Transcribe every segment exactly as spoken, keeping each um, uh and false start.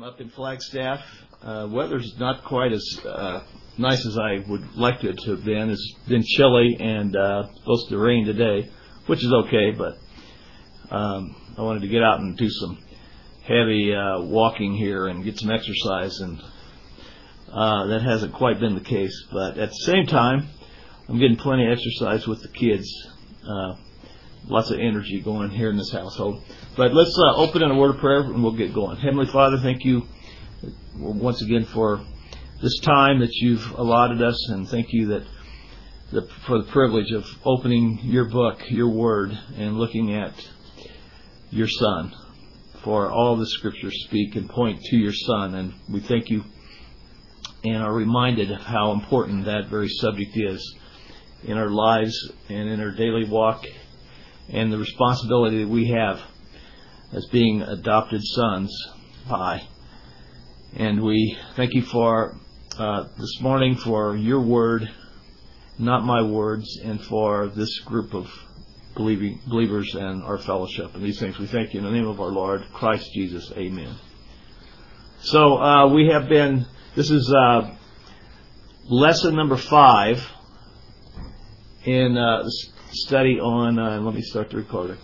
I'm up in Flagstaff. Uh, weather's not quite as uh, nice as I would like it to have been. It's been chilly and uh, supposed to rain today, which is okay, but um, I wanted to get out and do some heavy uh, walking here and get some exercise, and uh, that hasn't quite been the case. But at the same time, I'm getting plenty of exercise with the kids. Uh, lots of energy going here in this household. But let's uh, open in a word of prayer and we'll get going. Heavenly Father, thank you once again for this time that you've allotted us, and thank you that the, for the privilege of opening your book, your word, and looking at your Son. For all the Scriptures speak and point to your Son, and we thank you and are reminded of how important that very subject is in our lives and in our daily walk, and the responsibility that we have as being adopted sons by. And we thank you for uh, this morning for your word, not my words, and for this group of believing believers and our fellowship. And these things we thank you in the name of our Lord, Christ Jesus. Amen. So uh, we have been, this is uh, lesson number five in uh, study on, uh, let me start the recorder.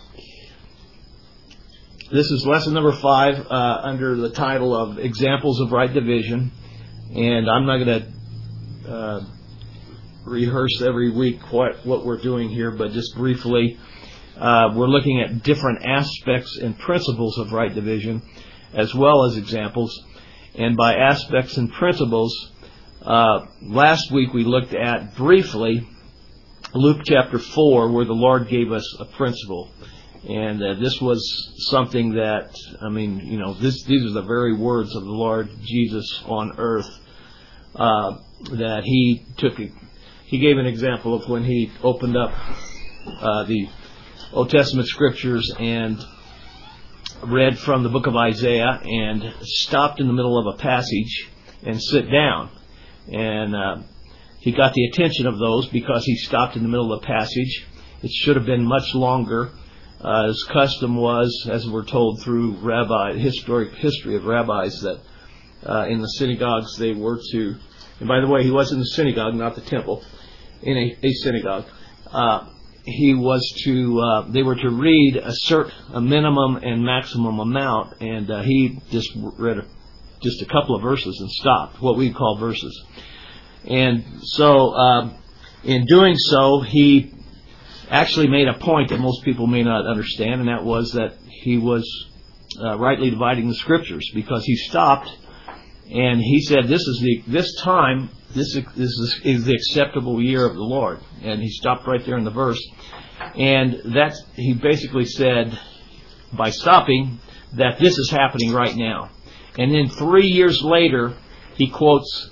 This is lesson number five uh, under the title of Examples of Right Division. And I'm not going to uh, rehearse every week what, what we're doing here, but just briefly, uh, we're looking at different aspects and principles of right division as well as examples. And by aspects and principles, uh, last week we looked at briefly Luke chapter four, where the Lord gave us a principle. And uh, this was something that, I mean, you know, this, these are the very words of the Lord Jesus on earth, uh, that he took, he gave an example of when he opened up uh, the Old Testament Scriptures and read from the book of Isaiah and stopped in the middle of a passage and sit down. And uh, he got the attention of those because he stopped in the middle of the passage. It should have been much longer. Uh, as custom was, as we're told through rabbi historic history of rabbis, that uh, in the synagogues they were to, and by the way, he was in the synagogue, not the temple, in a, a synagogue. Uh, he was to, uh, they were to read a certain, a minimum and maximum amount, and uh, he just read a, just a couple of verses and stopped, what we call verses. And so, uh, in doing so, he actually made a point that most people may not understand, and that was that he was uh, rightly dividing the Scriptures, because he stopped and he said, "This is the this time, this is, this is, is the acceptable year of the Lord," and he stopped right there in the verse, and that's he basically said by stopping that this is happening right now. And then three years later, he quotes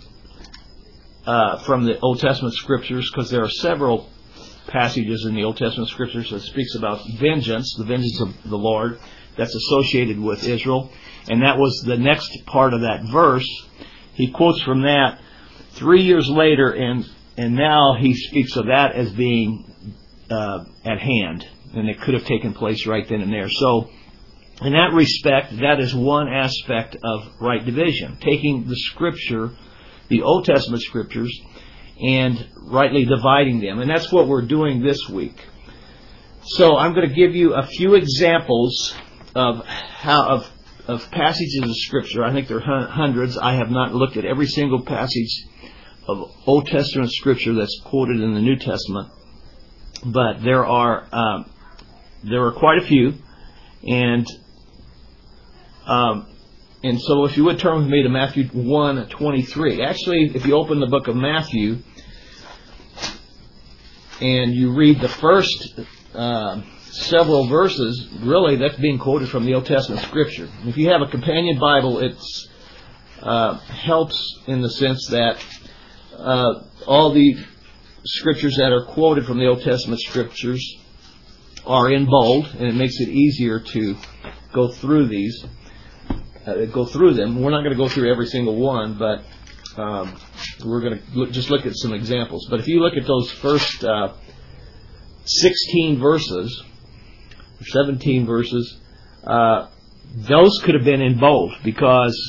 uh, from the Old Testament Scriptures, because there are several passages in the Old Testament Scriptures that speaks about vengeance, the vengeance of the Lord, that's associated with Israel. And that was the next part of that verse. He quotes from that three years later, and and now he speaks of that as being uh, at hand, and it could have taken place right then and there. So, in that respect, that is one aspect of right division, taking the Scripture, the Old Testament Scriptures, and rightly dividing them. And that's what we're doing this week. So I'm going to give you a few examples of how of, of passages of Scripture. I think there are hundreds. I have not looked at every single passage of Old Testament Scripture that's quoted in the New Testament, but there are um, there are quite a few. And um, And so if you would turn with me to Matthew one twenty-three. Actually, if you open the book of Matthew and you read the first uh, several verses, really that's being quoted from the Old Testament Scripture. If you have a companion Bible, it uh, helps in the sense that uh, all the Scriptures that are quoted from the Old Testament Scriptures are in bold, and it makes it easier to go through these. Uh, go through them. We're not going to go through every single one, but um, we're going to look, just look at some examples. But if you look at those first uh, sixteen verses, seventeen verses, uh, those could have been in bold, because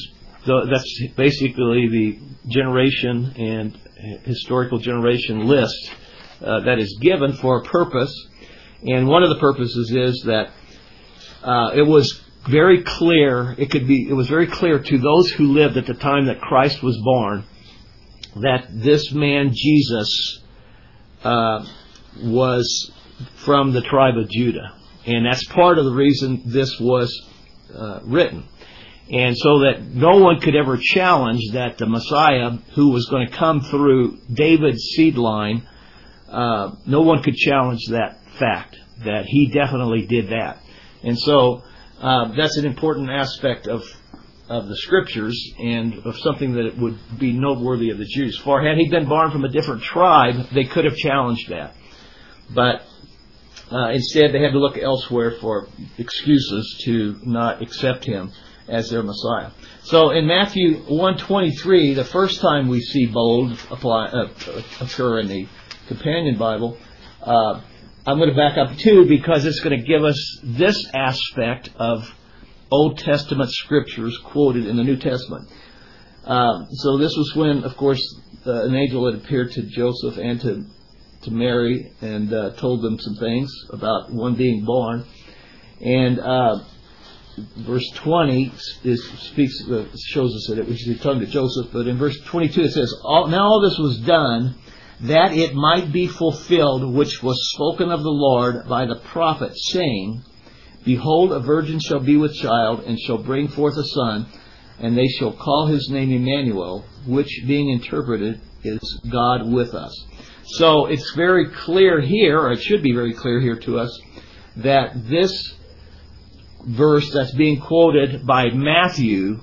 the, that's basically the generation and historical generation list uh, that is given for a purpose. And one of the purposes is that uh, it was very clear. It could be. It was very clear to those who lived at the time that Christ was born that this man Jesus uh, was from the tribe of Judah, and that's part of the reason this was uh, written. And so that no one could ever challenge that the Messiah, who was going to come through David's seed line, uh, no one could challenge that fact, that he definitely did that. And so uh, that's an important aspect of of the Scriptures and of something that would be noteworthy of the Jews. For had he been born from a different tribe, they could have challenged that. But uh, instead they had to look elsewhere for excuses to not accept him as their Messiah. So in Matthew one twenty-three, the first time we see bold apply, uh, occur in the Companion Bible, uh, I'm going to back up too, because it's going to give us this aspect of Old Testament scriptures quoted in the New Testament. Uh, so this was when, of course, uh, an angel had appeared to Joseph and to to Mary and uh, told them some things about one being born. And uh, verse twenty is, speaks uh, shows us that it was talking to Joseph. But in verse twenty-two it says, all, "Now all this was done, that it might be fulfilled, which was spoken of the Lord by the prophet, saying, Behold, a virgin shall be with child, and shall bring forth a son, and they shall call his name Emmanuel, which being interpreted is God with us." So it's very clear here, or it should be very clear here to us, that this verse that's being quoted by Matthew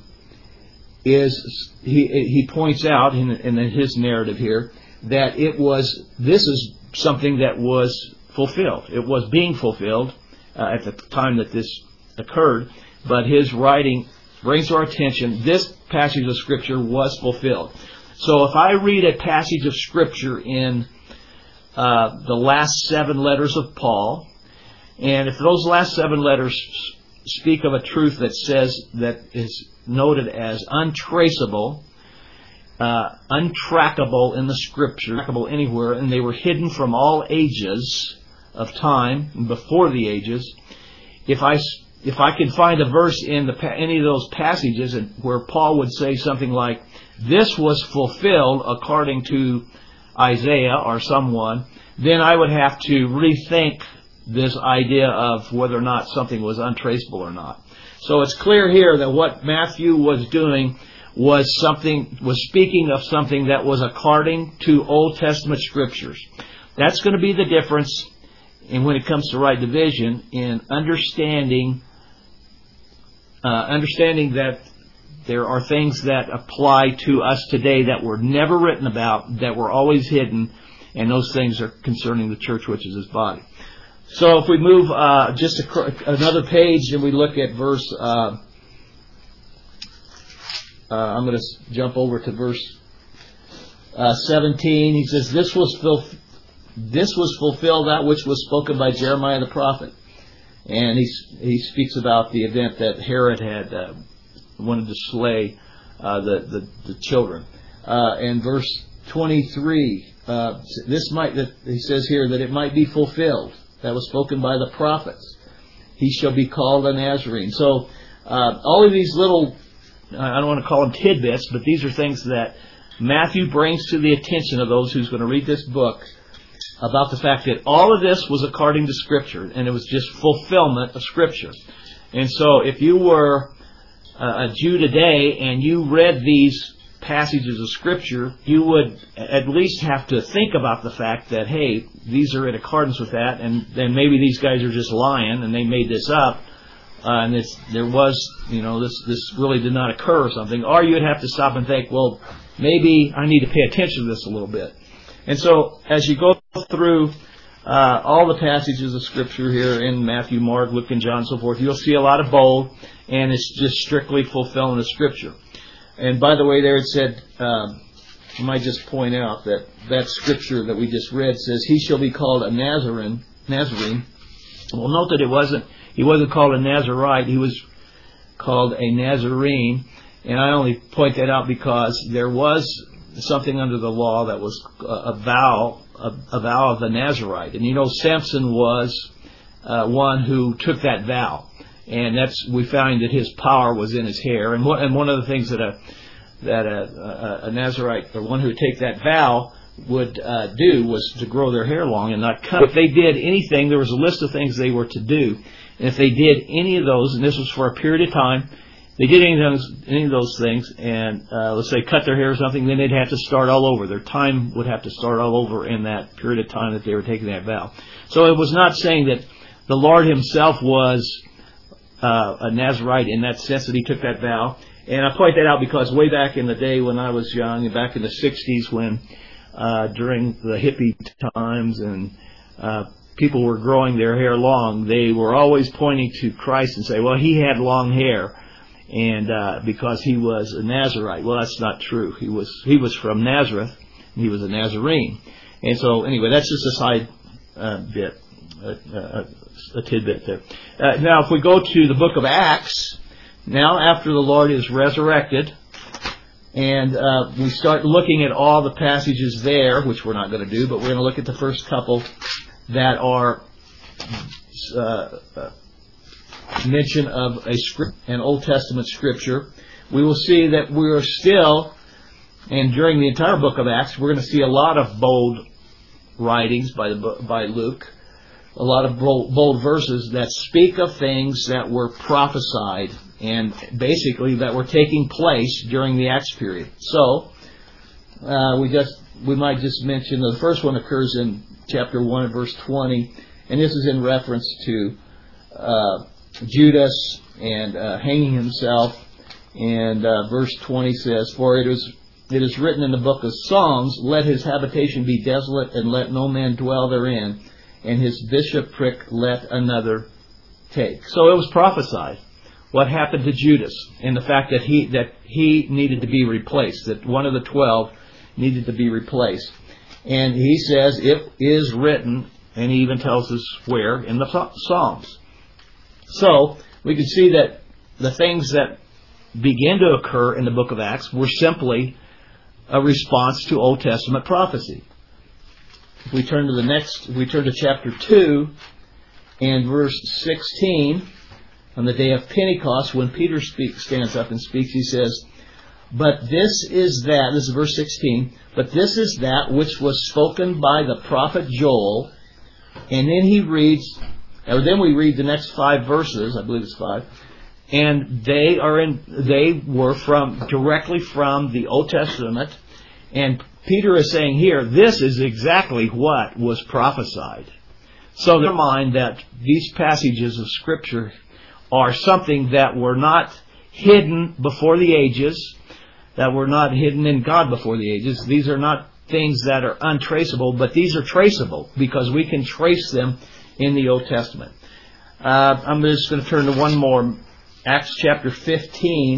is, he, he points out in, in his narrative here, that it was, this is something that was fulfilled. It was being fulfilled uh, at the time that this occurred, but his writing brings to our attention this passage of Scripture was fulfilled. So if I read a passage of Scripture in uh, the last seven letters of Paul, and if those last seven letters speak of a truth that says that is noted as untraceable, uh, untrackable in the Scripture, trackable anywhere, and they were hidden from all ages of time, before the ages, if I if I can find a verse in the any of those passages where Paul would say something like, "This was fulfilled according to Isaiah," or someone, then I would have to rethink this idea of whether or not something was untraceable or not. So it's clear here that what Matthew was doing was something was speaking of something that was according to Old Testament scriptures. That's going to be the difference in when it comes to right division in understanding uh, understanding that there are things that apply to us today that were never written about, that were always hidden, and those things are concerning the church, which is His body. So if we move uh, just a, another page and we look at verse, uh, uh, I'm going to jump over to verse uh, seventeen. He says, "This was fulfilled. This was fulfilled that which was spoken by Jeremiah the prophet." And he he speaks about the event that Herod had uh, wanted to slay uh, the, the the children. Uh, and verse twenty-three, uh, this might that he says here that it might be fulfilled that was spoken by the prophets. He shall be called a Nazarene. So uh, all of these little, I don't want to call them tidbits, but these are things that Matthew brings to the attention of those who's going to read this book, about the fact that all of this was according to Scripture, and it was just fulfillment of Scripture. And so if you were a Jew today and you read these passages of Scripture, you would at least have to think about the fact that, hey, these are in accordance with that, and then maybe these guys are just lying and they made this up, uh, and it's, there was, you know, this this really did not occur or something. Or you'd have to stop and think, well, maybe I need to pay attention to this a little bit. And so, as you go through uh, all the passages of Scripture here in Matthew, Mark, Luke, and John, and so forth, you'll see a lot of bold, and it's just strictly fulfilling the Scripture. And by the way, there it said, um, I might just point out that that Scripture that we just read says, "He shall be called a Nazarene." Nazarene. Well, note that it wasn't. He wasn't called a Nazarite. He was called a Nazarene. And I only point that out because there was something under the law that was a vow, a, a vow of the Nazirite. And you know, Samson was uh, one who took that vow. And that's, we find that his power was in his hair. And one, and one of the things that a that a, a, a Nazirite, or one who would take that vow, would uh, do was to grow their hair long and not cut. If they did anything, there was a list of things they were to do. And if they did any of those, and this was for a period of time, they did any of those, any of those things, and uh, let's say cut their hair or something, then they'd have to start all over. Their time would have to start all over in that period of time that they were taking that vow. So it was not saying that the Lord Himself was uh, a Nazirite in that sense that He took that vow. And I point that out because way back in the day when I was young, and back in the sixties when uh, during the hippie times and uh, people were growing their hair long, they were always pointing to Christ and say, well, He had long hair. And uh, because he was a Nazirite. Well, that's not true. He was he was from Nazareth, and he was a Nazarene. And so, anyway, that's just a side uh, bit, uh, uh, a tidbit there. Uh, now, if we go to the book of Acts, now after the Lord is resurrected, and uh, we start looking at all the passages there, which we're not going to do, but we're going to look at the first couple that are uh, uh, mention of a script, an Old Testament scripture. We will see that we are still, and during the entire book of Acts, we're going to see a lot of bold writings by the, by Luke, a lot of bold, bold verses that speak of things that were prophesied and basically that were taking place during the Acts period. So uh, we just we might just mention the first one occurs in chapter one, verse twenty, and this is in reference to Uh, Judas and uh, hanging himself, and uh, verse twenty says, "For it is it is written in the book of Psalms, let his habitation be desolate, and let no man dwell therein, and his bishopric let another take." So it was prophesied what happened to Judas, and the fact that he that he needed to be replaced, that one of the twelve needed to be replaced. And he says it is written, and he even tells us where, in the Psalms. So, we can see that the things that begin to occur in the book of Acts were simply a response to Old Testament prophecy. If we turn to the next, if we turn to chapter two and verse sixteen, on the day of Pentecost, when Peter speaks, stands up and speaks, he says, "But this is that," this is verse sixteen, "but this is that which was spoken by the prophet Joel," and then he reads, and then we read the next five verses, I believe it's five, and they are in. They were from directly from the Old Testament, and Peter is saying here, this is exactly what was prophesied. So never mind that these passages of Scripture are something that were not hidden before the ages, that were not hidden in God before the ages. These are not things that are untraceable, but these are traceable because we can trace them in the Old Testament. Uh, I'm just going to turn to one more. Acts chapter fifteen.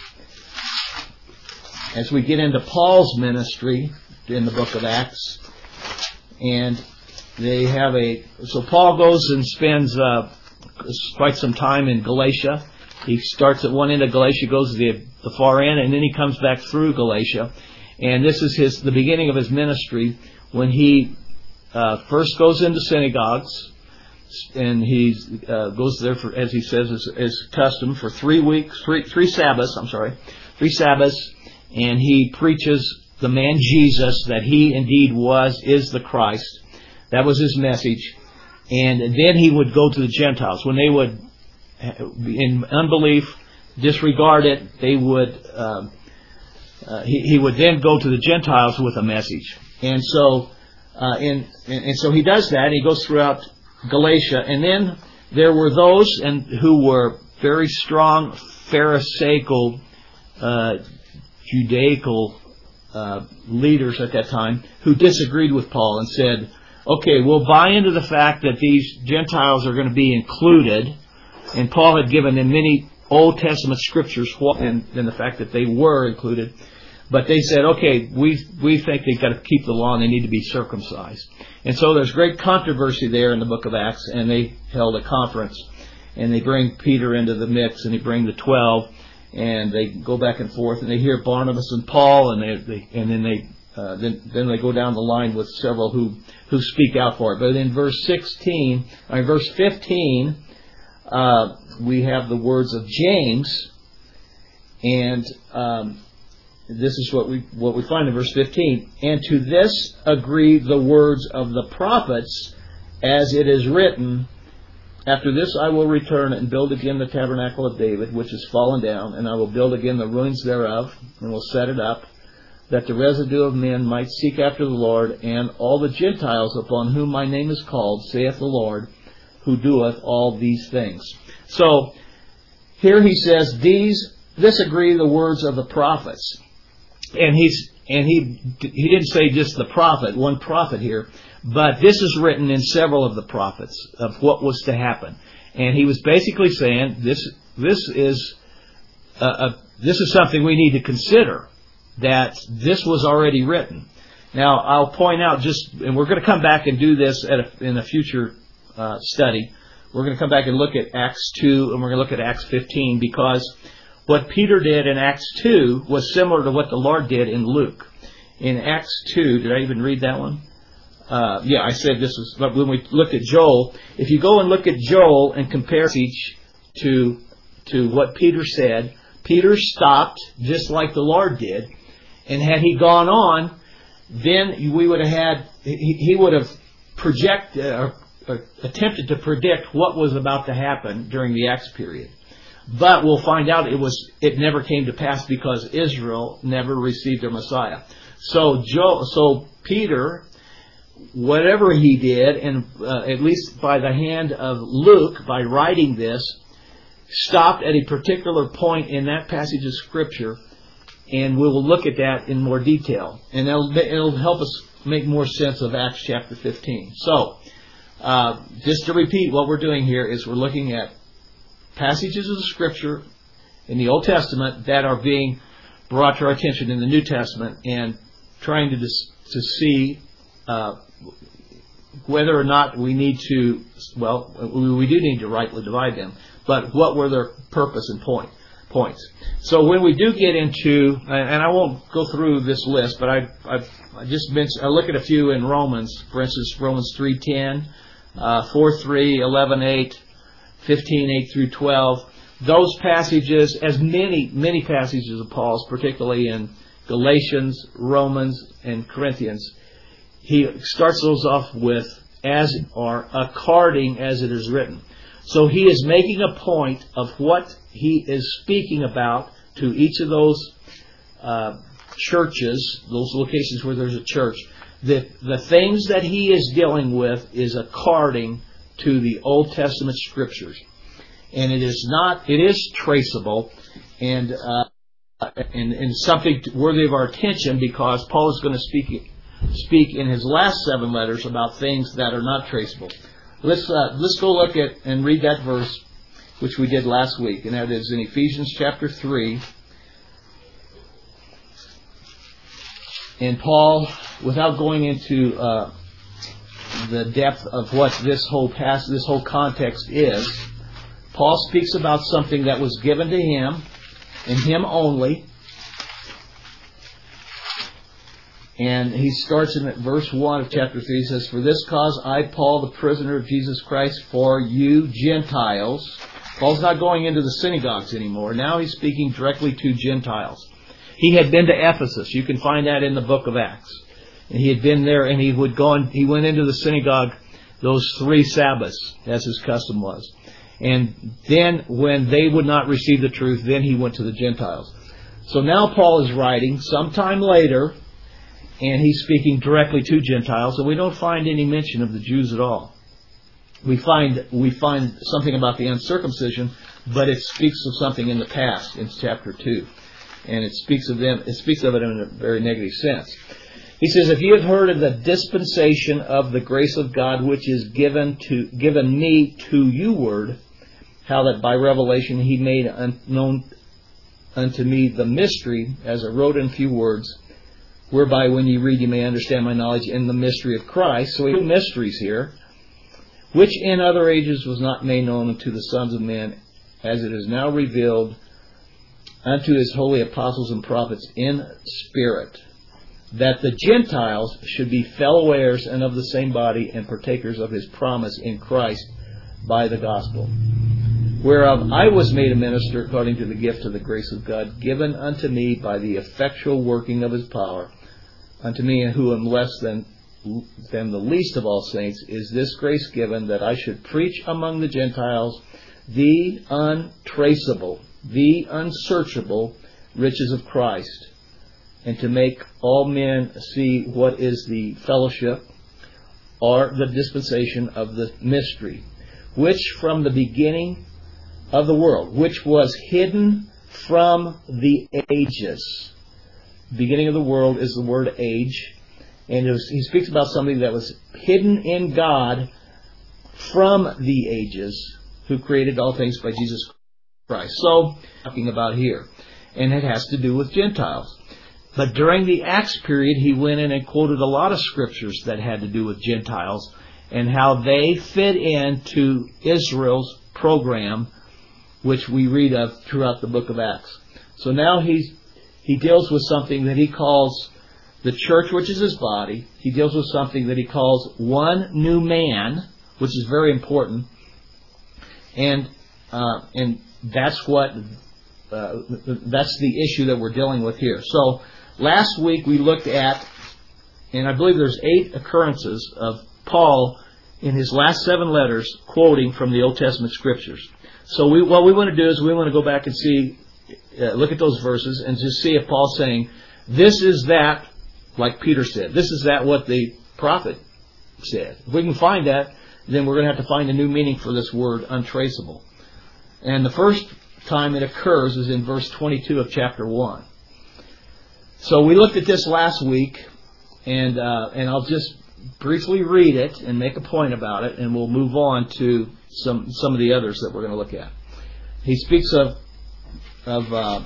As we get into Paul's ministry in the book of Acts. And they have a... So Paul goes and spends uh, quite some time in Galatia. He starts at one end of Galatia, goes to the, the far end, and then he comes back through Galatia. And this is his the beginning of his ministry when he uh, first goes into synagogues. And he uh, goes there for, as he says, as, as custom for three weeks, three three Sabbaths. I'm sorry, three Sabbaths, and he preaches the man Jesus, that he indeed was is the Christ. That was his message. And then he would go to the Gentiles when they would, in unbelief, disregard it. They would uh, uh, he, he would then go to the Gentiles with a message. And so, uh, in, and, and so he does that. He goes throughout Galatia, and then there were those and who were very strong Pharisaical, uh, Judaical uh, leaders at that time who disagreed with Paul and said, "Okay, we'll buy into the fact that these Gentiles are going to be included," and Paul had given them many Old Testament scriptures and, and the fact that they were included. But they said, okay, we we think they've got to keep the law and they need to be circumcised. And so there's great controversy there in the book of Acts, and they held a conference. And they bring Peter into the mix, and they bring the twelve. and they go back and forth, and they hear Barnabas and Paul, and they, they and then they uh, then then they go down the line with several who who speak out for it. But in verse sixteen, or verse fifteen, uh, we have the words of James, and um, this is what we what we find in verse fifteen. And to this agree the words of the prophets, as it is written, after this I will return and build again the tabernacle of David, which is fallen down, and I will build again the ruins thereof, and will set it up, that the residue of men might seek after the Lord, and all the Gentiles upon whom my name is called, saith the Lord, who doeth all these things. So, here he says, these, this agree the words of the prophets. And he's, and he, he didn't say just the prophet, one prophet here, but this is written in several of the prophets of what was to happen. And he was basically saying, this, this is, a, a, this is something we need to consider, that this was already written. Now, I'll point out just, and we're going to come back and do this at a, in a future uh, study. We're going to come back and look at Acts two, and we're going to look at Acts fifteen, because what Peter did in Acts two was similar to what the Lord did in Luke. In Acts two, did I even read that one? Uh, yeah, I said this was, but when we looked at Joel, if you go and look at Joel and compare each to, to what Peter said, Peter stopped just like the Lord did. And had he gone on, then we would have had, he, he would have projected, or, or attempted to predict what was about to happen during the Acts period. But we'll find out it was, it never came to pass because Israel never received their Messiah. So Joe, so Peter, whatever he did, and uh, at least by the hand of Luke, by writing this, stopped at a particular point in that passage of Scripture, and we will look at that in more detail. And it'll, it'll help us make more sense of Acts chapter fifteen. So, uh, just to repeat, what we're doing here is we're looking at passages of the Scripture in the Old Testament that are being brought to our attention in the New Testament, and trying to dis- to see uh, whether or not we need to, well, we do need to rightly divide them, but what were their purpose and point points. So when we do get into, and I won't go through this list, but I I, I just mentioned, I look at a few in Romans, for instance, Romans three ten, uh, four three, eleven eight, fifteen eight through twelve. Those passages, as many, many passages of Paul's, particularly in Galatians, Romans, and Corinthians, he starts those off with, as or according as it is written. So he is making a point of what he is speaking about to each of those uh, churches, those locations where there's a church. The, the things that he is dealing with is according to the Old Testament Scriptures. And it is not, it is traceable and, uh, and, and something worthy of our attention, because Paul is going to speak, speak in his last seven letters about things that are not traceable. Let's uh, let's go look at and read that verse, which we did last week, and that is in Ephesians chapter three. And Paul, without going into uh, the depth of what this whole past, this whole context is, Paul speaks about something that was given to him, and him only. And he starts in verse one of chapter three. He says, "For this cause I, Paul, the prisoner of Jesus Christ, for you Gentiles." Paul's not going into the synagogues anymore. Now he's speaking directly to Gentiles. He had been to Ephesus. You can find that in the book of Acts. And he had been there, and he would go on, he went into the synagogue those three Sabbaths, as his custom was. And then when they would not receive the truth, then he went to the Gentiles. So now Paul is writing sometime later, and he's speaking directly to Gentiles, and we don't find any mention of the Jews at all. We find we find something about the uncircumcision, but it speaks of something in the past in chapter two, and it speaks of them. It speaks of it in a very negative sense. He says, "If you have heard of the dispensation of the grace of God, which is given to given me to you word, how that by revelation He made unknown unto me the mystery, as I wrote in few words, whereby when you read you may understand my knowledge in the mystery of Christ." So we have two mysteries here, which in other ages was not made known unto the sons of men, as it is now revealed unto his holy apostles and prophets in spirit, that the Gentiles should be fellow heirs and of the same body and partakers of his promise in Christ by the gospel, whereof I was made a minister according to the gift of the grace of God given unto me by the effectual working of his power. Unto me, who am less than, than the least of all saints, is this grace given, that I should preach among the Gentiles the untraceable, the unsearchable riches of Christ, and to make all men see what is the fellowship or the dispensation of the mystery, which from the beginning of the world, which was hidden from the ages. Beginning of the world is the word age, and it was, he speaks about something that was hidden in God from the ages, who created all things by Jesus Christ. So, talking about here, and it has to do with Gentiles. But during the Acts period, he went in and quoted a lot of scriptures that had to do with Gentiles and how they fit into Israel's program, which we read of throughout the book of Acts. So now he's, he deals with something that he calls the church, which is his body. He deals with something that he calls one new man, which is very important. And uh, and that's what uh, that's the issue that we're dealing with here. So last week we looked at, and I believe there's eight occurrences of Paul in his last seven letters quoting from the Old Testament scriptures. So we, what we want to do is we want to go back and see, uh, look at those verses and just see if Paul's saying, this is that, like Peter said, this is that what the prophet said. If we can find that, then we're going to have to find a new meaning for this word, untraceable. And the first time it occurs is in verse twenty-two of chapter one. So we looked at this last week, and uh, and I'll just briefly read it and make a point about it, and we'll move on to some some of the others that we're going to look at. He speaks of of uh,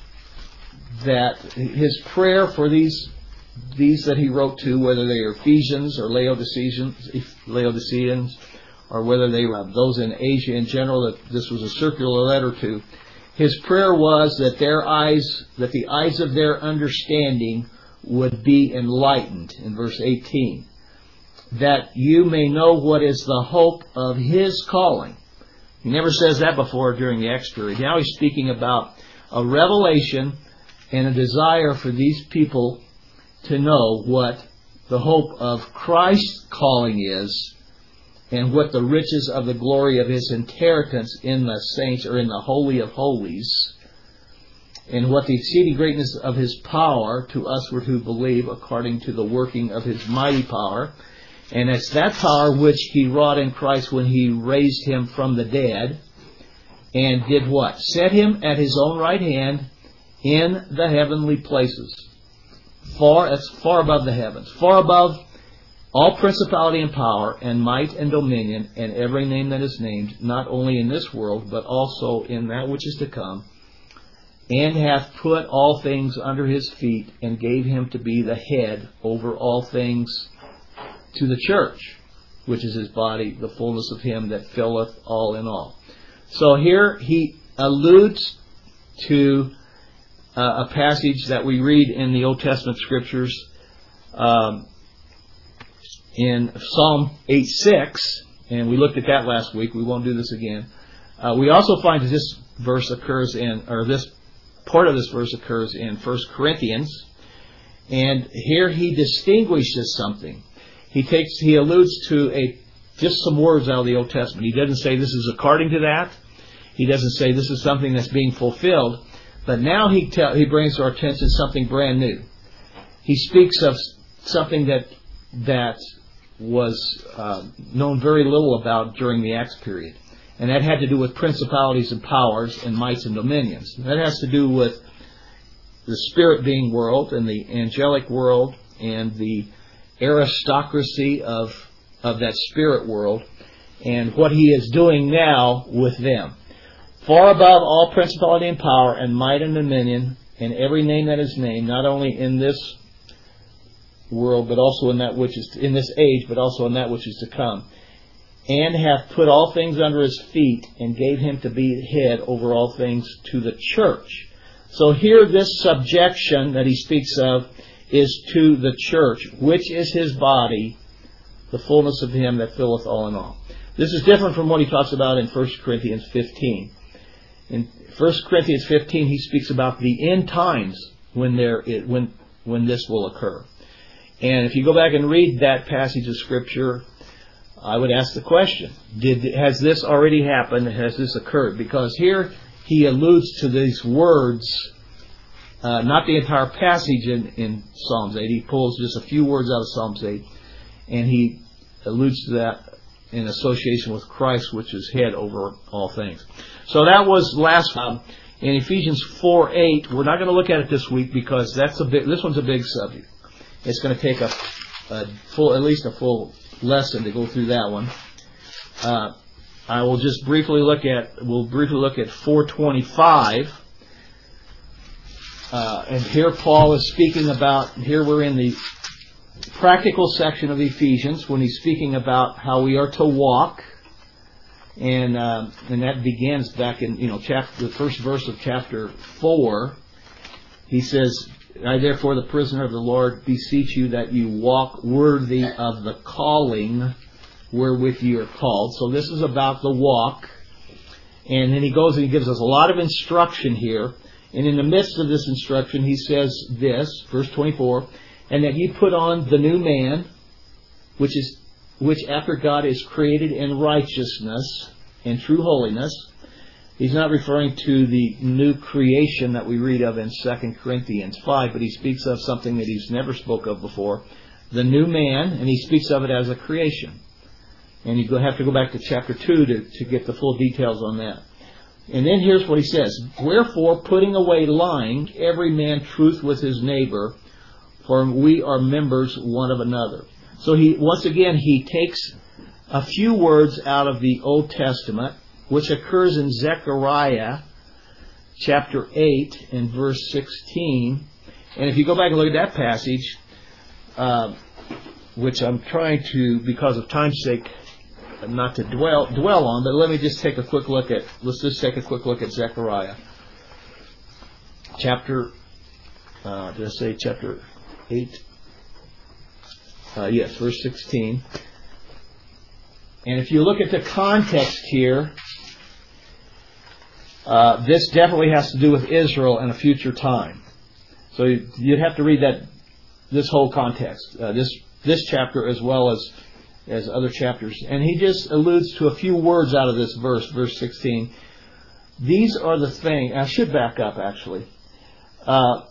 that his prayer for these these that he wrote to, whether they are Ephesians or Laodiceans, Laodiceans, or whether they were those in Asia in general, that this was a circular letter to. His prayer was that their eyes, that the eyes of their understanding would be enlightened, in verse eighteen. That you may know what is the hope of his calling. He never says that before during the Acts period. Now he's speaking about a revelation and a desire for these people to know what the hope of Christ's calling is, and what the riches of the glory of his inheritance in the saints, or in the Holy of Holies, and what the exceeding greatness of his power to us who believe, according to the working of his mighty power. And it's that power which he wrought in Christ when he raised him from the dead, and did what? Set him at his own right hand in the heavenly places. Far, that's far above the heavens. Far above all principality and power and might and dominion and every name that is named, not only in this world, but also in that which is to come, and hath put all things under his feet, and gave him to be the head over all things to the church, which is his body, the fullness of him that filleth all in all. So here he alludes to uh, a passage that we read in the Old Testament scriptures, um, in Psalm eight six, and we looked at that last week. We won't do this again. Uh, we also find that this verse occurs in, or this part of this verse occurs in First Corinthians, and here he distinguishes something. He takes, he alludes to a just some words out of the Old Testament. He doesn't say this is according to that. He doesn't say this is something that's being fulfilled. But now he tell, he brings to our attention something brand new. He speaks of something that that was uh, known very little about during the Acts period. And that had to do with principalities and powers and mights and dominions. That has to do with the spirit being world and the angelic world and the aristocracy of of that spirit world, and what he is doing now with them. Far above all principality and power and might and dominion and every name that is named, not only in this world, but also in that which is in this age, but also in that which is to come, and hath put all things under his feet, and gave him to be head over all things to the church. So here this subjection that he speaks of is to the church, which is his body, the fullness of him that filleth all in all. This is different from what he talks about in First Corinthians fifteen. In First Corinthians fifteen, he speaks about the end times when there when when this will occur. And if you go back and read that passage of Scripture, I would ask the question, did has this already happened? Has this occurred? Because here he alludes to these words, uh, not the entire passage in, in Psalms eight. He pulls just a few words out of Psalms eight, and he alludes to that in association with Christ, which is head over all things. So that was last time. In Ephesians four eight, we're not going to look at it this week because that's a big, this one's a big subject. It's going to take a, a full, at least a full lesson to go through that one. Uh, I will just briefly look at, we'll briefly look at four twenty-five. Uh, and here Paul is speaking about, here we're in the practical section of Ephesians when he's speaking about how we are to walk. And uh, and that begins back in, you know, chapter, the first verse of chapter four. He says, I therefore, the prisoner of the Lord, beseech you that you walk worthy of the calling wherewith you are called. So this is about the walk. And then he goes and he gives us a lot of instruction here. And in the midst of this instruction, he says this, verse twenty-four, and that you put on the new man, which is which after God is created in righteousness and true holiness. He's not referring to the new creation that we read of in Second Corinthians five, but he speaks of something that he's never spoke of before, the new man, and he speaks of it as a creation. And you have to go back to chapter two to, to get the full details on that. And then here's what he says, wherefore, putting away lying, every man truth with his neighbor, for we are members one of another. So he once again, he takes a few words out of the Old Testament, which occurs in Zechariah chapter eight and verse sixteen. And if you go back and look at that passage, uh, which I'm trying to, because of time's sake, not to dwell dwell on, but let me just take a quick look at, let's just take a quick look at Zechariah. Chapter, uh, did I say chapter eight? Uh, yes, verse sixteen. And if you look at the context here, uh, this definitely has to do with Israel and a future time. So you'd have to read that, this whole context, uh, this this chapter as well as as other chapters. And he just alludes to a few words out of this verse, verse sixteen. These are the things. I should back up actually. Uh,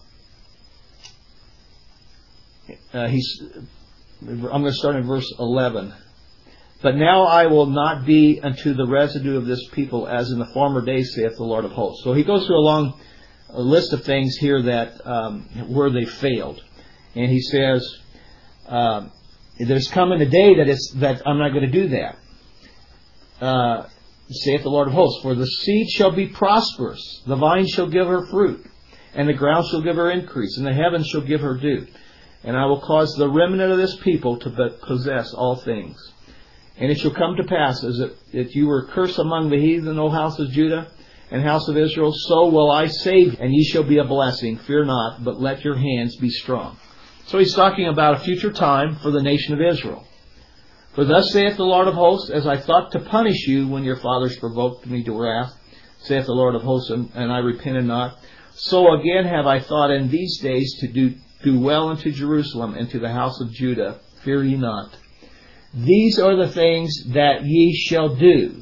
uh, he's. I'm going to start in verse eleven. But now I will not be unto the residue of this people as in the former days, saith the Lord of hosts. So he goes through a long a list of things here that um, where they failed, and he says, uh, "There's coming a day that it's that I'm not going to do that." Uh, saith the Lord of hosts, for the seed shall be prosperous, the vine shall give her fruit, and the ground shall give her increase, and the heavens shall give her dew. And I will cause the remnant of this people to possess all things. And it shall come to pass, as if you were cursed among the heathen, O house of Judah and house of Israel, so will I save you, and ye shall be a blessing. Fear not, but let your hands be strong. So he's talking about a future time for the nation of Israel. For thus saith the Lord of hosts, as I thought to punish you when your fathers provoked me to wrath, saith the Lord of hosts, and I repented not, so again have I thought in these days to do Do well unto Jerusalem and to the house of Judah. Fear ye not. These are the things that ye shall do.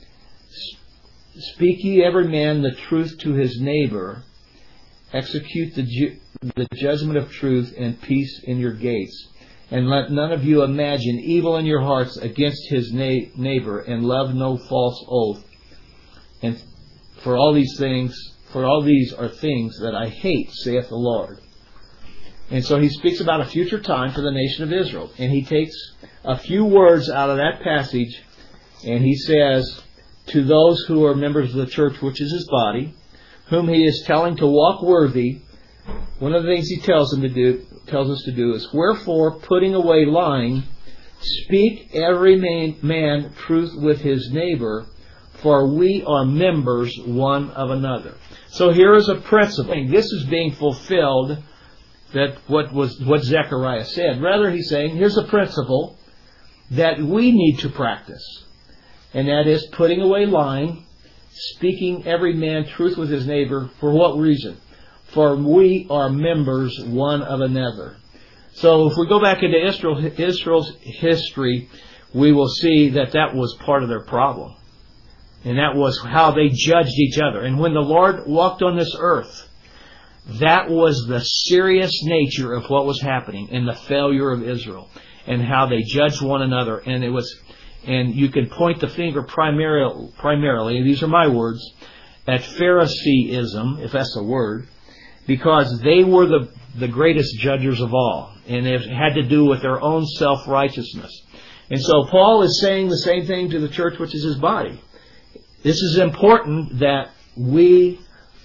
Speak ye every man the truth to his neighbor. Execute the, ju- the judgment of truth and peace in your gates. And let none of you imagine evil in your hearts against his na- neighbor, and love no false oath. And for all these things, for all these are things that I hate, saith the Lord. And so he speaks about a future time for the nation of Israel. And he takes a few words out of that passage, and he says, to those who are members of the church, which is his body, whom he is telling to walk worthy, one of the things he tells them to do, tells us to do is, wherefore, putting away lying, speak every man, man truth with his neighbor, for we are members one of another. So here is a principle. This is being fulfilled, that what was what Zechariah said. Rather, he's saying, here's a principle that we need to practice. And that is putting away lying, speaking every man truth with his neighbor. For what reason? For we are members one of another. So if we go back into Israel, Israel's history, we will see that that was part of their problem. And that was how they judged each other. And when the Lord walked on this earth, that was the serious nature of what was happening in the failure of Israel and how they judged one another. And it was, and you can point the finger primarily, primarily, and these are my words, at Phariseeism, if that's a word, because they were the, the greatest judges of all. And it had to do with their own self-righteousness. And so Paul is saying the same thing to the church, which is his body. This is important that we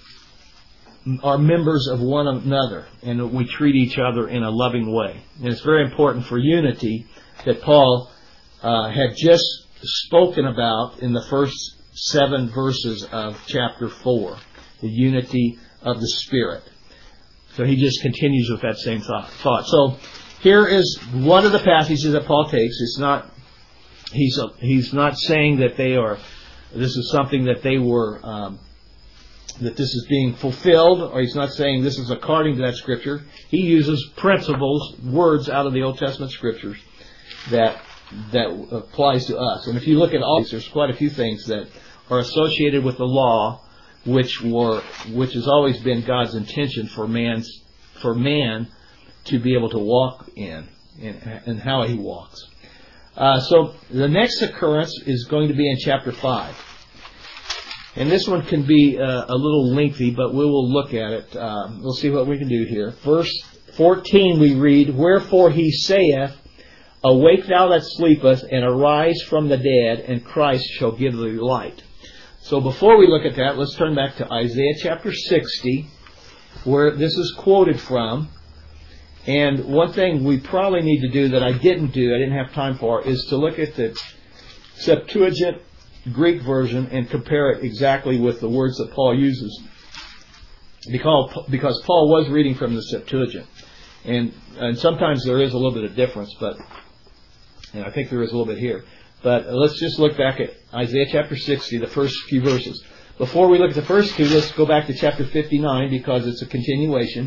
are members of one another and that we treat each other in a loving way. And it's very important for unity that Paul uh, had just spoken about in the first seven verses of chapter four, the unity of the Spirit. So he just continues with that same thought. thought. So here is one of the passages that Paul takes. It's not he's a, he's not saying that they are. This is something that they were. Um, that this is being fulfilled, or he's not saying this is according to that Scripture. He uses principles, words out of the Old Testament Scriptures that that applies to us. And if you look at all these, there's quite a few things that are associated with the law, which were which has always been God's intention for man's for man to be able to walk in, and, and how he walks. Uh, so the next occurrence is going to be in chapter five. And this one can be uh, a little lengthy, but we will look at it. Um, we'll see what we can do here. Verse fourteen we read, Wherefore he saith, Awake thou that sleepest, and arise from the dead, and Christ shall give thee light. So before we look at that, let's turn back to Isaiah chapter sixty, where this is quoted from. And one thing we probably need to do that I didn't do, I didn't have time for, is to look at the Septuagint Greek version and compare it exactly with the words that Paul uses. Because, because Paul was reading from the Septuagint. And, and sometimes there is a little bit of difference, but and I think there is a little bit here. But let's just look back at Isaiah chapter sixty, the first few verses. Before we look at the first two, let's go back to chapter fifty-nine because it's a continuation.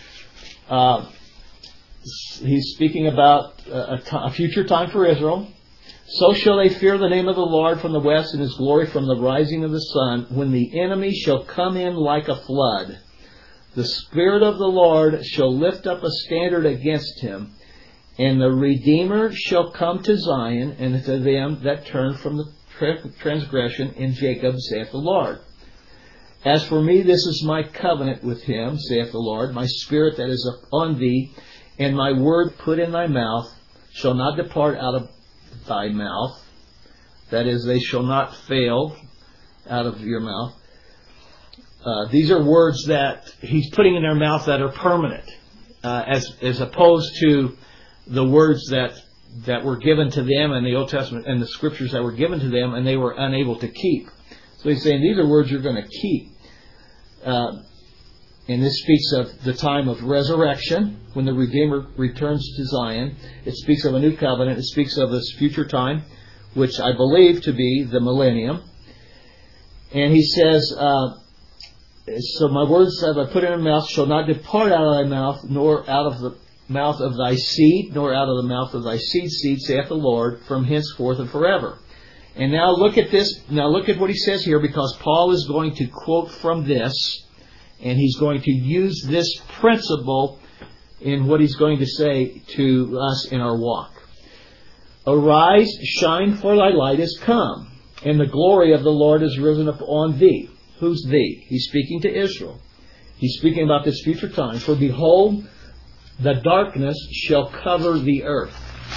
Uh, he's speaking about a, a, t- a future time for Israel. So shall they fear the name of the Lord from the west, and his glory from the rising of the sun, when the enemy shall come in like a flood. The Spirit of the Lord shall lift up a standard against him, and the Redeemer shall come to Zion, and to them that turn from the transgression in Jacob, saith the Lord. As for me, this is my covenant with him, saith the Lord, my Spirit that is upon thee, and my word put in thy mouth shall not depart out of thy mouth, that is, they shall not fail out of your mouth. Uh, these are words that he's putting in their mouth that are permanent, uh, as as opposed to the words that that were given to them in the Old Testament and the Scriptures that were given to them and they were unable to keep. So he's saying these are words you're going to keep. Uh, and this speaks of the time of resurrection, when the Redeemer returns to Zion. It speaks of a new covenant. It speaks of this future time, which I believe to be the millennium. And he says, uh, so my words that I put in my mouth shall not depart out of thy mouth, nor out of the mouth of thy seed, nor out of the mouth of thy seed's seed, saith the Lord, from henceforth and forever. And now look at this. Now look at what he says here, because Paul is going to quote from this, and he's going to use this principle in what he's going to say to us in our walk. Arise, shine, for thy light is come, and the glory of the Lord is risen upon thee. Who's thee? He's speaking to Israel. He's speaking about this future time. For behold, the darkness shall cover the earth,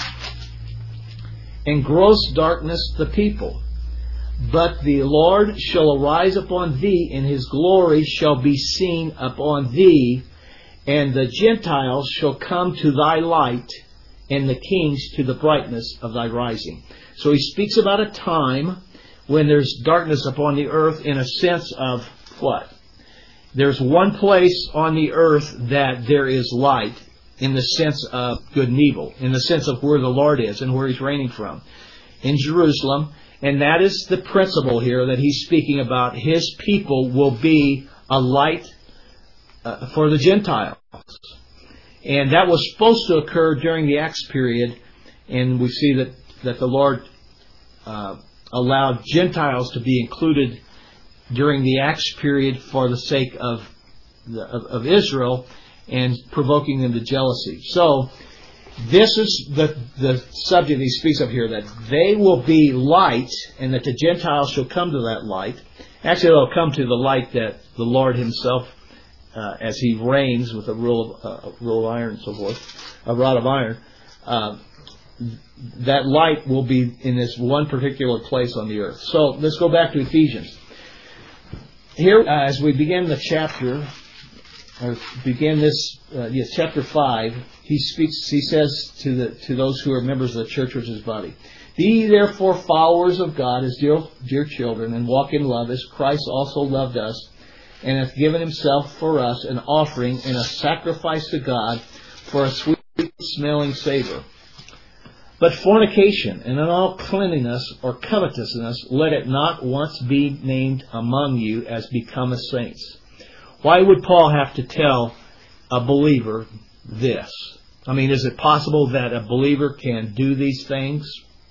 and gross darkness the people. But the Lord shall arise upon thee, and his glory shall be seen upon thee, and the Gentiles shall come to thy light, and the kings to the brightness of thy rising. So he speaks about a time when there's darkness upon the earth in a sense of what? There's one place on the earth that there is light in the sense of good and evil, in the sense of where the Lord is and where He's reigning from, in Jerusalem. And that is the principle here that He's speaking about. His people will be a light uh, for the Gentiles. And that was supposed to occur during the Acts period. And we see that, that the Lord uh, allowed Gentiles to be included during the Acts period for the sake of, the, of, of Israel and provoking them to jealousy. So, this is the, the subject he speaks of here, that they will be light and that the Gentiles shall come to that light. Actually, they'll come to the light that the Lord Himself, uh, as He reigns with a rule of, uh, rule of iron and so forth, a rod of iron, uh, that light will be in this one particular place on the earth. So, let's go back to Ephesians. Here, uh, as we begin the chapter, or begin this, uh, yes, chapter five, he speaks. He says to the to those who are members of the church, which is His body, "Be ye therefore followers of God as dear dear children, and walk in love, as Christ also loved us, and hath given Himself for us an offering and a sacrifice to God for a sweet smelling savor. But fornication and uncleanness or covetousness, let it not once be named among you as becometh saints." Why would Paul have to tell a believer this? I mean, is it possible that a believer can do these things?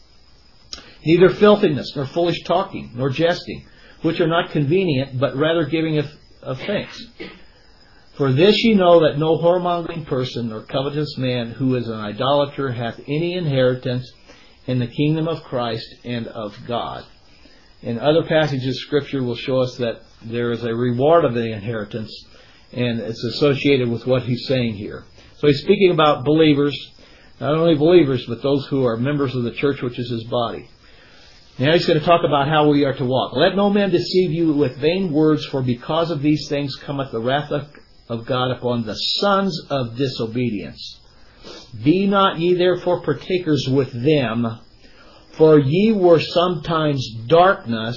"Neither filthiness, nor foolish talking, nor jesting, which are not convenient, but rather giving of, of thanks. For this ye know, that no whoremongering person, nor covetous man, who is an idolater, hath any inheritance in the kingdom of Christ and of God." And other passages of Scripture will show us that there is a reward of the inheritance, and it's associated with what he's saying here. So he's speaking about believers, not only believers, but those who are members of the church, which is His body. Now he's going to talk about how we are to walk. "Let no man deceive you with vain words, for because of these things cometh the wrath of, of God upon the sons of disobedience. Be not ye therefore partakers with them, for ye were sometimes darkness,"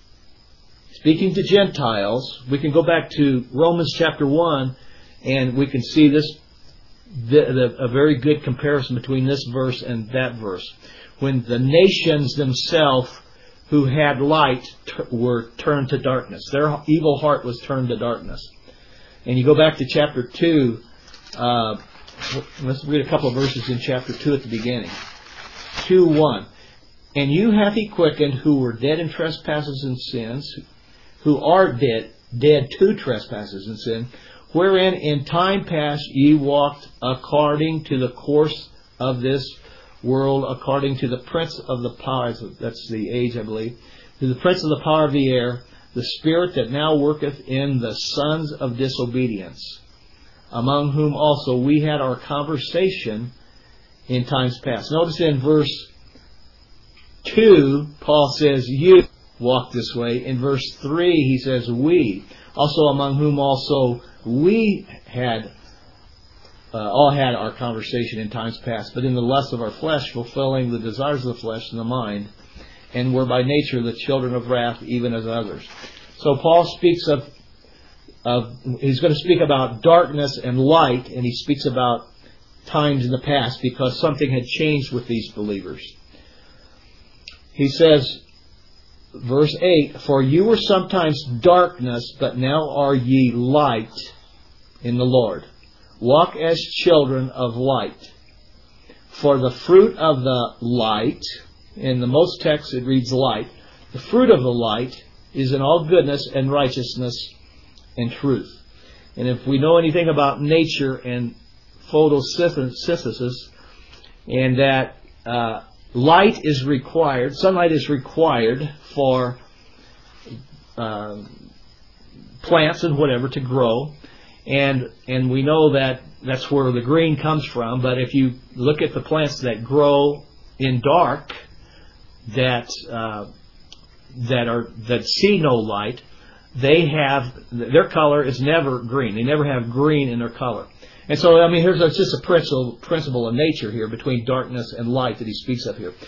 speaking to Gentiles. We can go back to Romans chapter one, and we can see this, the, the, a very good comparison between this verse and that verse. When the nations themselves who had light t- were turned to darkness. Their evil heart was turned to darkness. And you go back to chapter two, uh, let's read a couple of verses in chapter two at the beginning. two one. "And you hath He quickened, who were dead in trespasses and sins," who are dead, dead to trespasses and sin, "wherein in time past ye walked according to the course of this world, according to the prince of the powers," that's the age, I believe, "to the prince of the power of the air, the spirit that now worketh in the sons of disobedience, among whom also we had our conversation in times past." Notice in verse two, Paul says, "You walk this way." In verse three, he says, "We." Also, among whom also we had, uh, all had our conversation in times past, but in the lust of our flesh, fulfilling the desires of the flesh and the mind, and were by nature the children of wrath, even as others. So Paul speaks of, of, he's going to speak about darkness and light, and he speaks about times in the past, because something had changed with these believers. He says, verse eight, "For you were sometimes darkness, but now are ye light in the Lord. Walk as children of light. For the fruit of the light," in the most texts it reads light, "the fruit of the light is in all goodness and righteousness and truth." And if we know anything about nature and photosynthesis, and that uh, light is required, sunlight is required for uh, plants and whatever to grow, and and we know that that's where the green comes from. But if you look at the plants that grow in dark, that uh, that are that see no light, they have their color is never green. They never have green in their color. And so, I mean, here's a, just a principle, principle of nature here between darkness and light that he speaks of here.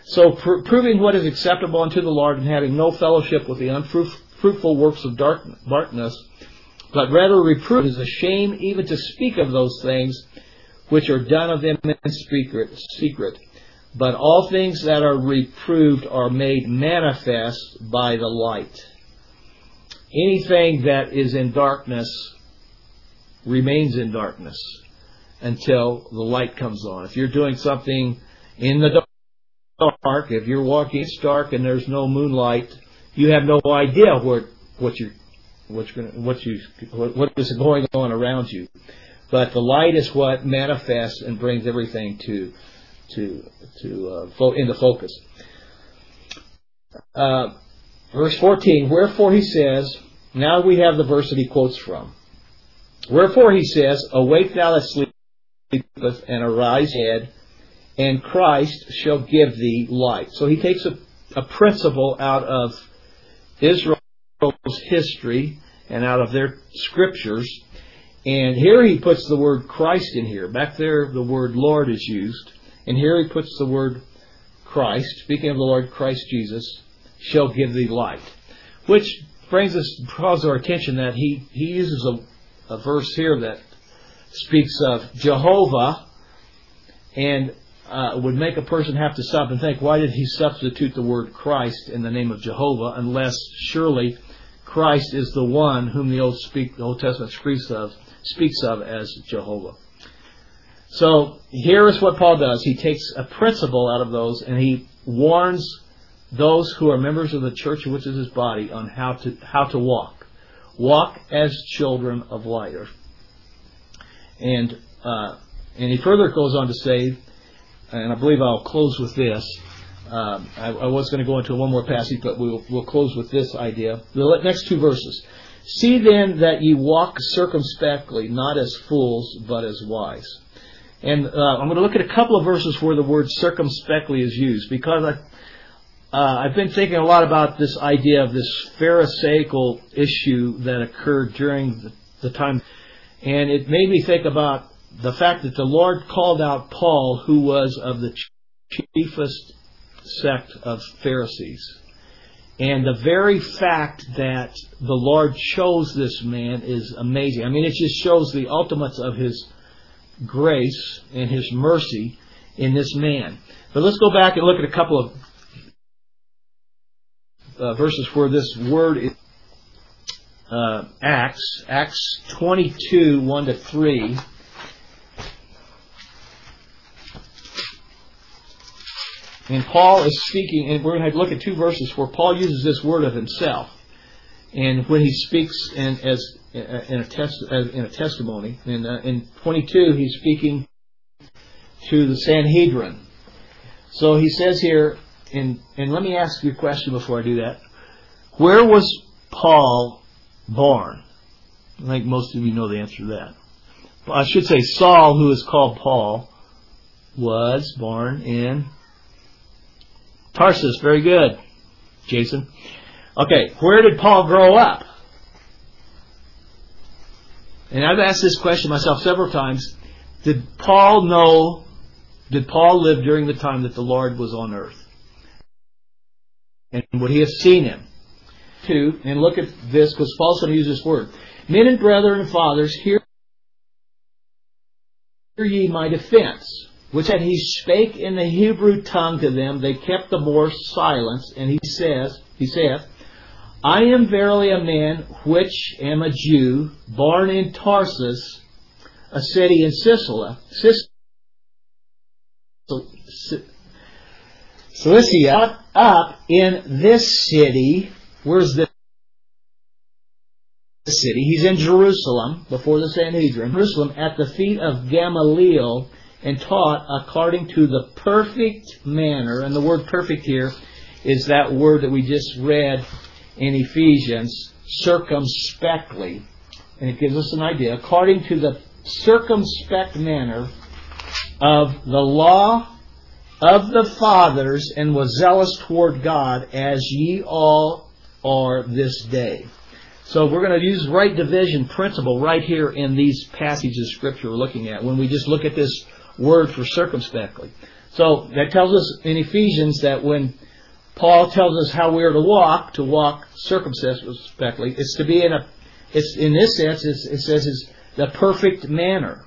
So pr- proving what is acceptable unto the Lord, and having no fellowship with the unfruitful works of dark- darkness, but rather reprove, is a shame even to speak of those things which are done of them in secret. secret. But all things that are reproved are made manifest by the light. Anything that is in darkness remains in darkness until the light comes on. If you're doing something in the dark, if you're walking, it's dark and there's no moonlight, you have no idea what what you what you what you what is going on around you. But the light is what manifests and brings everything to to to uh, fo- into focus. Uh, verse fourteen. Wherefore he says, now we have the verse that he quotes from. Wherefore he says, awake thou that sleepest, and arise head, and Christ shall give thee light. So he takes a, a principle out of Israel's history and out of their scriptures, and here he puts the word Christ in here. Back there the word Lord is used, and here he puts the word Christ, speaking of the Lord Christ Jesus, shall give thee light. Which brings us, draws our attention that he, he uses a, a verse here that speaks of Jehovah, and uh, would make a person have to stop and think, why did he substitute the word Christ in the name of Jehovah, unless surely Christ is the one whom the Old, speak, the Old Testament speaks of, speaks of as Jehovah. So here is what Paul does. He takes a principle out of those and he warns those who are members of the church, which is his body, on how to how to walk. Walk as children of light. And uh, and he further goes on to say, and I believe I'll close with this. Um, I, I was going to go into one more passage, but we'll, we'll close with this idea. The next two verses. See then that ye walk circumspectly, not as fools, but as wise. And uh, I'm going to look at a couple of verses where the word circumspectly is used, because I, uh, I've been thinking a lot about this idea of this Pharisaical issue that occurred during the, the time. And it made me think about the fact that the Lord called out Paul, who was of the chiefest sect of Pharisees. And the very fact that the Lord chose this man is amazing. I mean, it just shows the ultimates of His grace and His mercy in this man. But let's go back and look at a couple of uh, verses where this word is uh, Acts. Acts twenty-two, one to three. And Paul is speaking, and we're going to look at two verses where Paul uses this word of himself. And when he speaks in, as in a, test, in a testimony, in, uh, in twenty-two, he's speaking to the Sanhedrin. So he says here, and, and let me ask you a question before I do that. Where was Paul born? I think most of you know the answer to that. I should say Saul, who is called Paul, was born in Tarsus. Very good, Jason. Okay, where did Paul grow up? And I've asked this question myself several times. Did Paul know, did Paul live during the time that the Lord was on earth? And would he have seen him? Two, and look at this, because Paul's going to use this word. Men and brethren and fathers, hear ye my defense. Which had he spake in the Hebrew tongue to them, they kept the more silence. And he says, he saith, I am verily a man which am a Jew, born in Tarsus, a city in Cilicia, Cilicia, up in this city. Where's this city? He's in Jerusalem, before the Sanhedrin. Jerusalem, at the feet of Gamaliel, and taught according to the perfect manner. And the word perfect here is that word that we just read in Ephesians, circumspectly. And it gives us an idea. According to the circumspect manner of the law of the fathers, and was zealous toward God, as ye all are this day. So we're going to use right division principle right here in these passages of Scripture we're looking at, when we just look at this word for circumspectly. So that tells us in Ephesians that when Paul tells us how we are to walk, to walk circumspectly, it's to be in a, it's in this sense, it's, it says it's the perfect manner.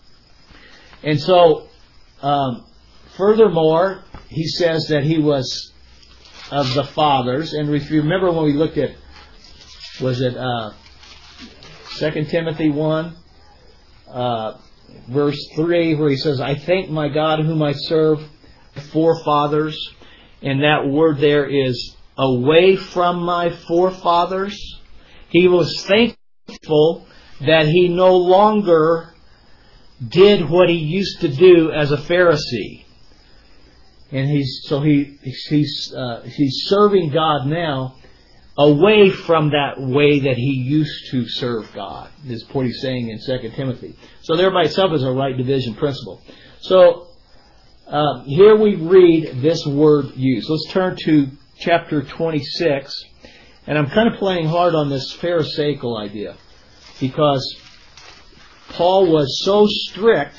And so, um, furthermore, he says that he was of the fathers. And if you remember when we looked at, was it uh, Second Timothy one, uh, verse three, where he says, I thank my God whom I serve, forefathers. And that word there is away from my forefathers. He was thankful that he no longer did what he used to do as a Pharisee. And he's so he he's uh, he's serving God now away from that way that he used to serve God, is what he's saying in Second Timothy. So there by itself is a right division principle. So uh, here we read this word used. Let's turn to chapter twenty-six. And I'm kind of playing hard on this Pharisaical idea, because Paul was so strict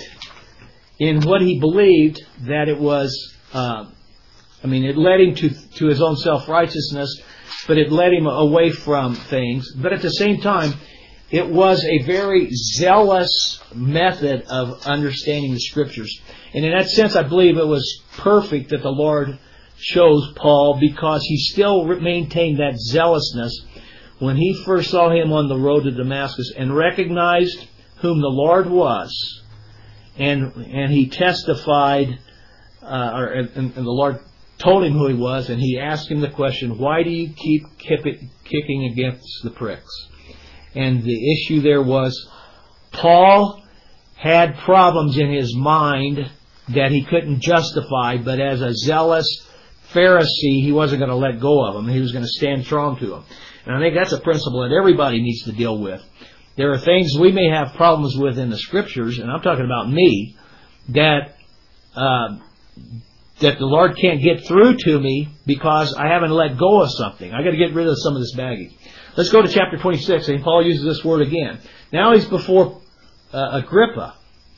in what he believed that it was, uh, I mean, it led him to, to his own self-righteousness, but it led him away from things. But at the same time, it was a very zealous method of understanding the Scriptures. And in that sense, I believe it was perfect that the Lord chose Paul, because he still maintained that zealousness when he first saw him on the road to Damascus and recognized whom the Lord was, and and he testified, uh, or, and, and the Lord told him who he was, and he asked him the question, why do you keep kicking against the pricks? And the issue there was, Paul had problems in his mind that he couldn't justify, but as a zealous Pharisee, he wasn't going to let go of them. He was going to stand strong to them. And I think that's a principle that everybody needs to deal with. There are things we may have problems with in the Scriptures, and I'm talking about me, that uh, that the Lord can't get through to me because I haven't let go of something. I've got to get rid of some of this baggage. Let's go to chapter twenty-six, and Paul uses this word again. Now he's before uh, Agrippa.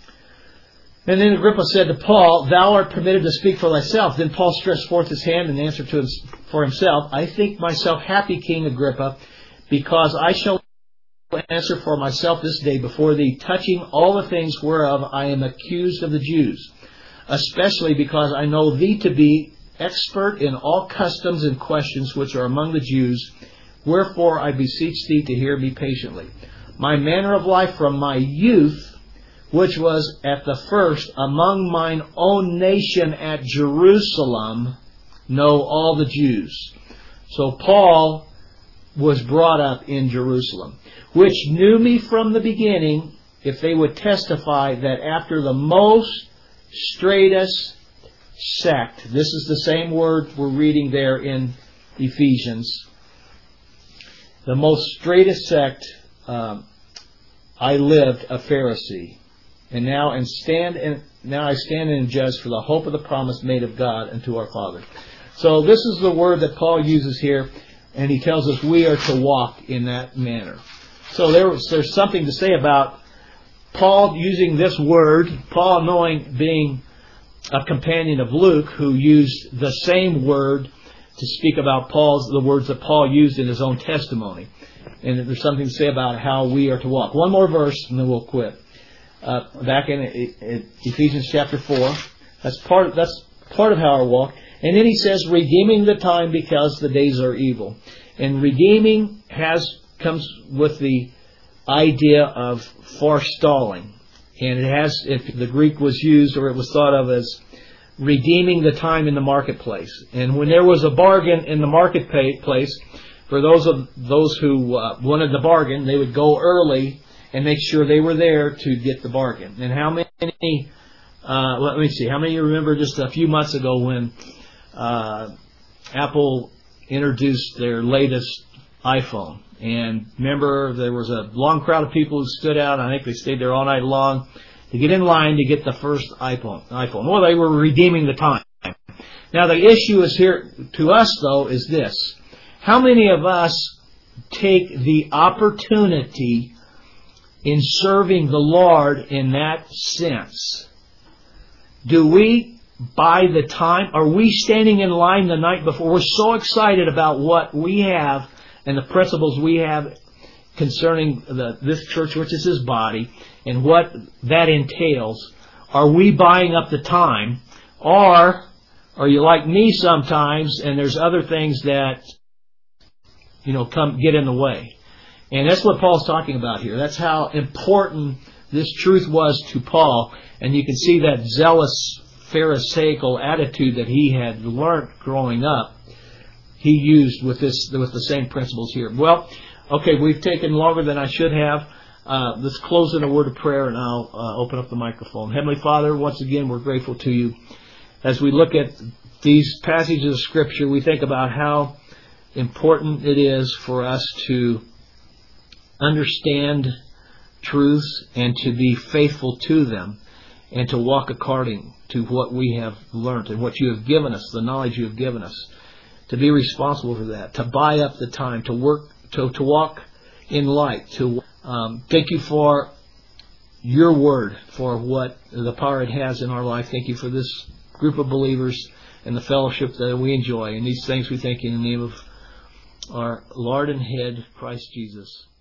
And then Agrippa said to Paul, thou art permitted to speak for thyself. Then Paul stretched forth his hand and answered to him for himself, I think myself happy, King Agrippa, because I shall answer for myself this day before thee, touching all the things whereof I am accused of the Jews, especially because I know thee to be expert in all customs and questions which are among the Jews. Wherefore I beseech thee to hear me patiently. My manner of life from my youth, which was at the first among mine own nation at Jerusalem, know all the Jews. So Paul was brought up in Jerusalem, which knew me from the beginning, if they would testify that after the most straightest sect, this is the same word we're reading there in Ephesians, the most straightest sect, um, I lived a Pharisee. And now and stand and now I stand and judge for the hope of the promise made of God unto our Father. So this is the word that Paul uses here, and he tells us we are to walk in that manner. So there, there's something to say about Paul using this word, Paul knowing being a companion of Luke, who used the same word to speak about Paul's the words that Paul used in his own testimony. And there's something to say about how we are to walk. One more verse and then we'll quit. Uh, back in, in Ephesians chapter four. That's part, that's part of how I walk. And then he says, redeeming the time because the days are evil. And redeeming has comes with the idea of forestalling. And it has, if the Greek was used or it was thought of as redeeming the time in the marketplace. And when there was a bargain in the marketplace, for those of those who uh, wanted the bargain, they would go early and make sure they were there to get the bargain. And how many, uh, let me see, how many of you remember just a few months ago when uh, Apple introduced their latest iPhone? And remember, there was a long crowd of people who stood out. I think they stayed there all night long to get in line to get the first iPhone. iPhone. Well, they were redeeming the time. Now, the issue is here to us, though, is this. How many of us take the opportunity in serving the Lord in that sense? Do we buy the time? Are we standing in line the night before? We're so excited about what we have and the principles we have concerning the, this church, which is His body, and what that entails. Are we buying up the time? Or are you like me sometimes, and there's other things that, you know, come get in the way? And that's what Paul's talking about here. That's how important this truth was to Paul. And you can see that zealous Pharisaical attitude that he had learned growing up, he used with this with the same principles here. Well, okay, we've taken longer than I should have. Uh, let's close in a word of prayer, and I'll uh, open up the microphone. Heavenly Father, once again, we're grateful to You. As we look at these passages of Scripture, we think about how important it is for us to understand truths and to be faithful to them, and to walk according to what we have learned and what You have given us, the knowledge You have given us, to be responsible for that, to buy up the time, to work, to, to walk in light. To um, thank You for Your Word, for what the power it has in our life. Thank You for this group of believers and the fellowship that we enjoy. And these things we thank You in the name of our Lord and Head, Christ Jesus.